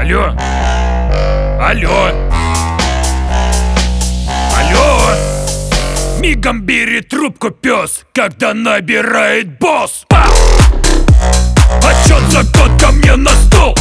Алло? Алло? Алло? Мигом бери трубку, пес, когда набирает босс. Отчет за год ко мне на стол.